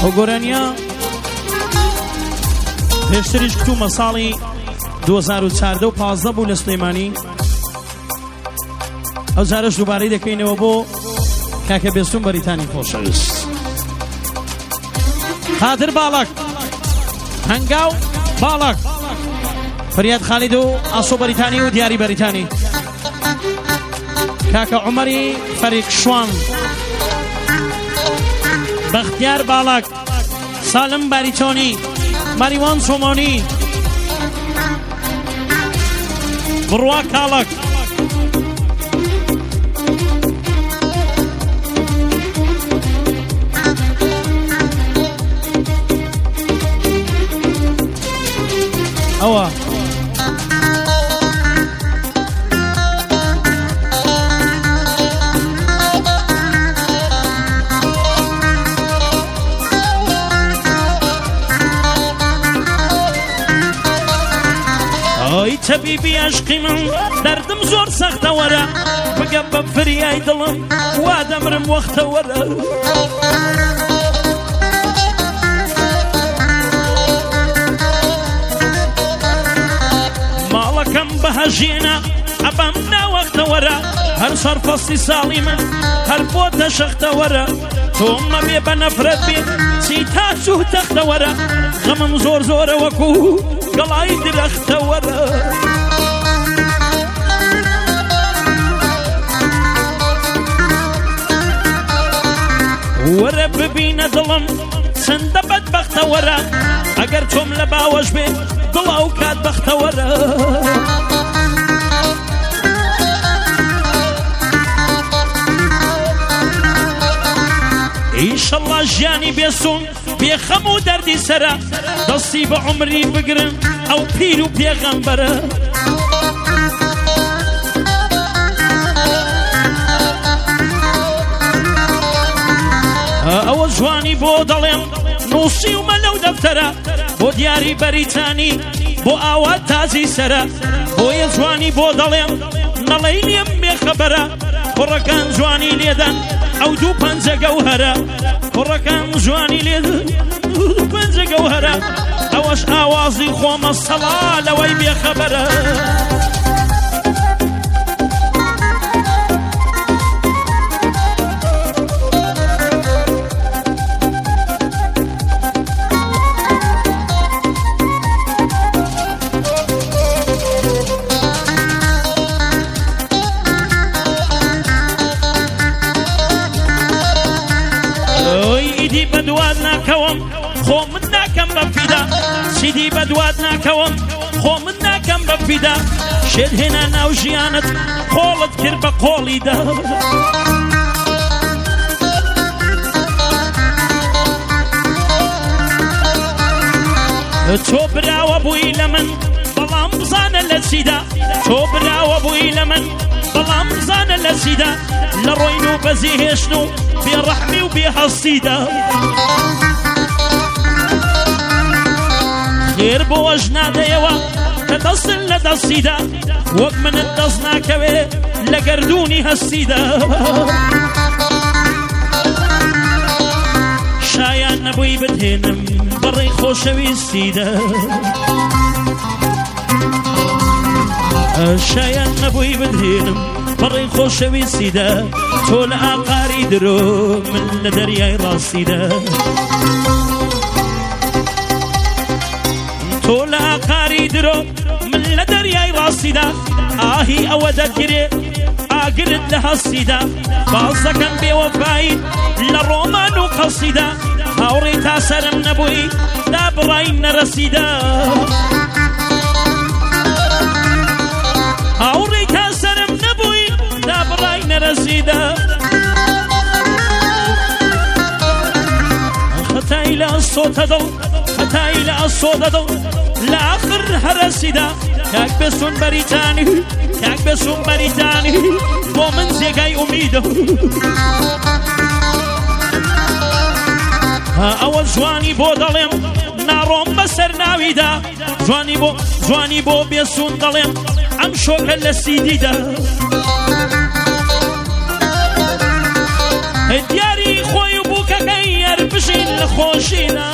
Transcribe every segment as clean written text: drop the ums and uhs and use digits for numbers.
ئەو گۆرانیە پێشتریش کتومە ساڵی 2014 و 15 بوو لە سلێمانی. ئەو جارەش دووبارەی دەکەینەوە بۆ کاکە بێستون بەریتانی خۆشەویست. قادر باڵک، هەنگاو باڵک، فریاد خالید و ئاسۆ بەریتانی و دیاری بەریتانی، کاکە عومەری فەریق شوان، بەختیار باڵک، سالم باریچۆنی، ماریوان سۆمۆنی، بڕوا کاڵک، ئەوە ئەی تەبیبی عەشقی من دەردم زۆر سەختە وەرە، بگە بە فریای دڵم وا دەمرم وەختە وەرە. ماڵەکەم بەهەژێنە ئەبەم ناوەختە وەرە، هەر سەرفەستی ساڵی من هەر بۆتە شەختە وەرە. تۆمە بێ بە نەفرەت بێ چی تاچ و تەختە وەرە، غەمم زۆر زۆرە وەکو گەڵای درەختە وەرە. وەرە ببینە دڵم چەندە بەدبەختە وەرە، ئەگەر تۆم لە باوەش بێ دڵ ئەو کات بەختە وەرە. ئینشەڵڵا ژیانی بێسوون بێخەم و دەردی سەرە، دەستی بە عومری بگرن ئەو پیر و پێغەمبەرە. ئەوە جوانی بۆ دەڵێم نووسی ومە لەو دەفتەرە، بۆ دیاری بەریتانی بۆ ئاوا تازی سەرە، بۆیە جوانی بۆ دەڵێم نەڵەی لێم بێخەبەرە، کوڕەکان جوانی لێدەن ئەو دوو پەنجە گەوهەرە، کوڕەکان جوانی لێدەن دوو پەنجە گەوهەرە، ئەوەش ئاوازی خۆمە سەڵا لەوەی بێخەبەرە. بەدوات ناکەوم خۆ من ناکەم بە فیدا، سیدی بەدوات ناکەوم خۆ من ناکەم بە فیدا، شێت هێنا ناو ژیانت قۆڵت کرد بە قۆڵیدا. تۆ براوە بووی لە من بەڵام بزانە لە چیدا، تۆ براوە بووی لە من بەڵام بزانە لە چیدا، لە ڕۆین و بەزی هێشت و بێڕەحمی و بێهەستیدا. خێر بۆوەش نادەیەوە کە دەستن لە دەستیدا، وەک منت دەست ناکەوێ لە گەردوونی هەستیدا. شایان نەبووی بتهێنم بەڕێی خۆشەویستیدا، شایان نەبووی بتهێنم بەڕێی خۆشەویستیدا، تۆ لە ئاقاری درۆ من لە دەریای ڕاستیدا، تۆ لە ئاقاری درۆ من لە دەریای ڕاستیدا. ئاهی ئەوە دەگرێ ئاگرت لە هەستیدا، باز دەکەم بێوەفایی لە ڕۆمان و قەسیدا، هاوڕێی تا سەرم نەبووی دا بڕای نەرەسیدا، هاوڕێی تا سەرم نەبووی دا بڕای نەرەسیدا. خەتای لە ئەسۆتە دڵ، خەتای لە ئەسۆتە دڵ، لە ئاخر هەرەسیدا. کاک بێسوون بەریتانی، کاک بێسوون بەریتانی، بۆ من جێگای ئومیدە. ئەوە جوانی بۆ دەڵێم ناڕۆم بەسەر ناویدا، جوانی بۆ بێسوون دەڵێم ئەم شۆکە لە سیدیدا. دیاری خۆی بووکەکەی هەر بژین لە خۆشینە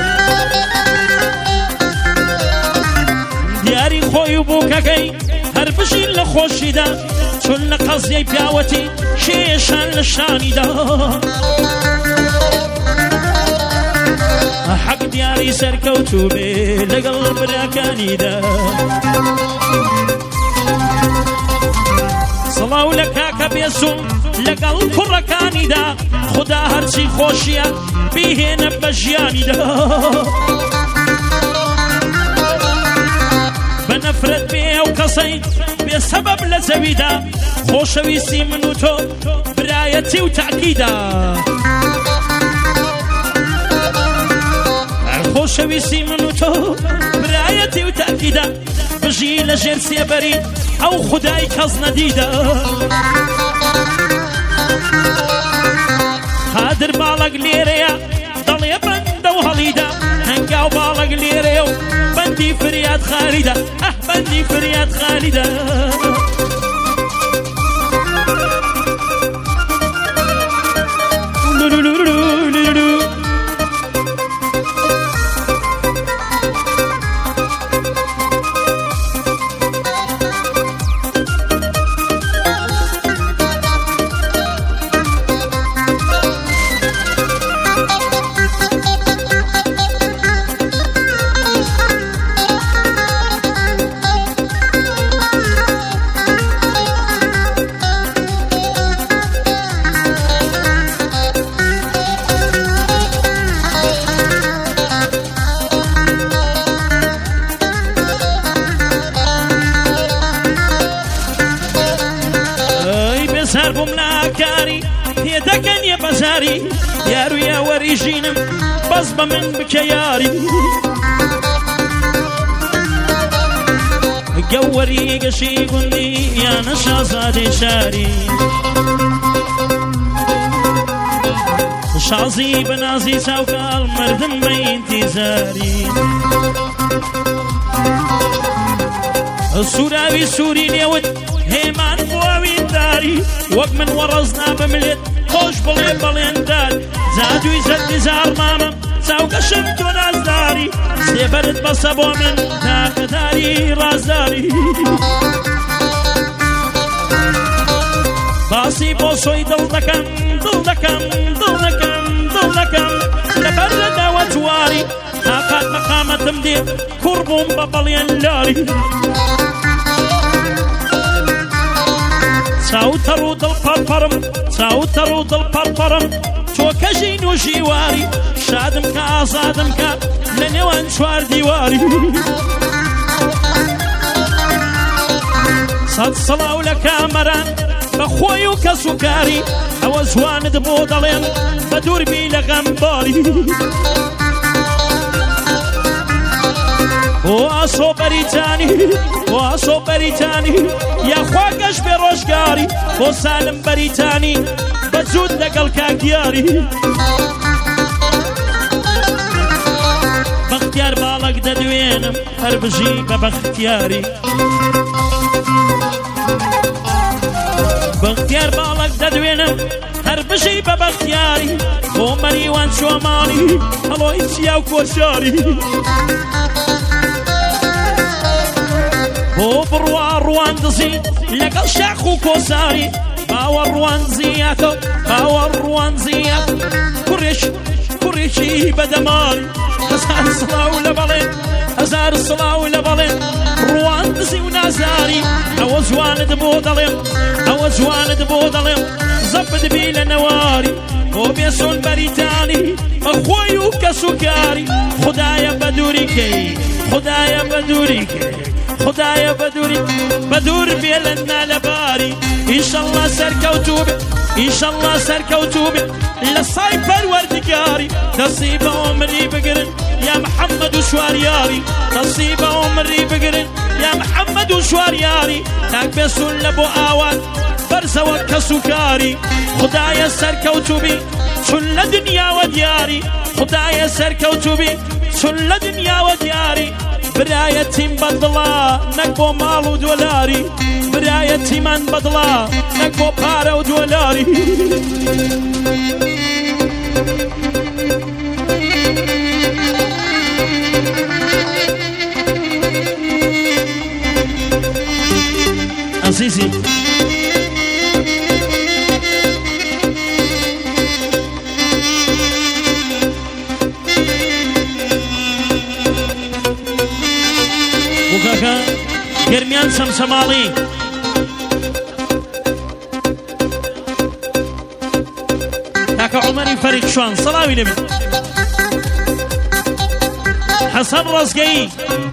دیاری خۆی و بووکەکەی هەر بژین لە خۆشیدا چون لە قەزیەی پیاوەتی کێشان لە شانیدا حەق دیاری سەرکەوتوو بێ لەگەڵ براکانیدا سڵاو لە کاکە بێسوم لەگەڵ کوڕەکانیدا خدا هەرچی خۆشیە بیهێنە بە ژیانیدا بە نەفرەت بێ ئەو کەسەی بێسەبەب لە زەویدا خۆشەویستی من و تۆ برایەتی و تاکیدا خۆشەویستی من و تۆ برایەتی و تاکیدا بژی لە ژێر سێبەری ئەو خودای کەس نەدیدا قادر باڵک لێرەیە دەڵێ بەندە و هەڵیدا هەنگاو باڵک لێرەیە و بەندی فریاد خالیدا بەندی فریاد خالیدا یارو یاوەری ژینم بەس بە من بکە یاری گەوەری گەشی گوندی یانە شازادەی شاری شازی بە نازی چاوکاڵ مردم بە ئینتیزاری سوراوی سووری نێوت هێمان بواوینداری وەک من وەڕەزنا بملێت خۆش بڵێ بەڵێندار زادوی زەردی زارمامم چاوگەشم تۆ نازداری سێبەرت بەسە بۆ من تاقەداری ڕازداری باسی بۆ سۆی دڵ دەکەم دڵ دەکەم دڵ دەکەم دڵ دەکەم لەبەر لە داوە جواری تاقات مەقامەتم دێ کوڕ بووم بە بەڵێن لاری چاوتەڕ و دڵ پەڕپەڕم چاوتەڕ و دڵ پەڕپەڕم تۆ کەژین و ژیواری شادم کە ئازادم کە لە نێوان چوار دیواری سەد سڵاو لە کامەران بە خۆی و کەس و کاری ئەوە جوانت بۆ دەڵێن بە دووربی لە غەمباری بۆ ئاسۆ بەریتانی بۆ ئاسۆ بەریتانی یاخوا گەش بێ ڕۆژگاری بۆ سالم بەریتانی بەجود لەگەڵ کاکیاری بەختیار باڵک دەدوێنم هەر بژی بە بەختیاری بەختیار باڵک دەدوێنم هەر بژی بە بەختیاری بۆ مەریوان چۆمانی هەڵۆی چیا و کۆشاری بۆ بڕوا ڕوان دزی لەگەڵ شاخ و کۆساری باوە ڕوان زیاتە باوە ڕوان زیات کوڕێکی بەدەماری هەزار سڵاو لە بەڵێن هەزار سڵاو لە بەڵێن ڕوان دزی و نازاری ئەوە جوانت بۆ دەڵێم ئەوە جوانت بۆ دەڵێم زەبدبی لە نەواری بۆ بێسۆن بەریتانی بەخۆی و کەس و کاری خدایە بە دووریکەی خدایە بە دووریکەی خدایە بەدوور بێ لە نالەباری ئینشەڵڵا سەرکەوتوو بێ ئینشەڵڵا سەرکەوتوو بێ لە سای پەروەردگاری دەستی بە عومری بگرن یا محەممەد و شواریاری دەستی بە عومری بگرن یا محەممەد و شواریاری تاک بێسون لە بۆ ئاوات بەرزەوە کەس و کاری خدایە سەرکەوتوو بی چون لە دنیاوە دیاری خدایە سەرکەوتوو بی چون لە دنیاوە دیاری برایەتیم بەدڵا نەک بۆ ماڵ و دۆلاری برایەتیمان بەدڵا نەک بۆ پارە و دۆلاری عزيزي وكاكا گرمیان سمسماڵی کاکە عومەری فەریقشوان سەڵاوی لەبێت حەسەن ڕەزگەیی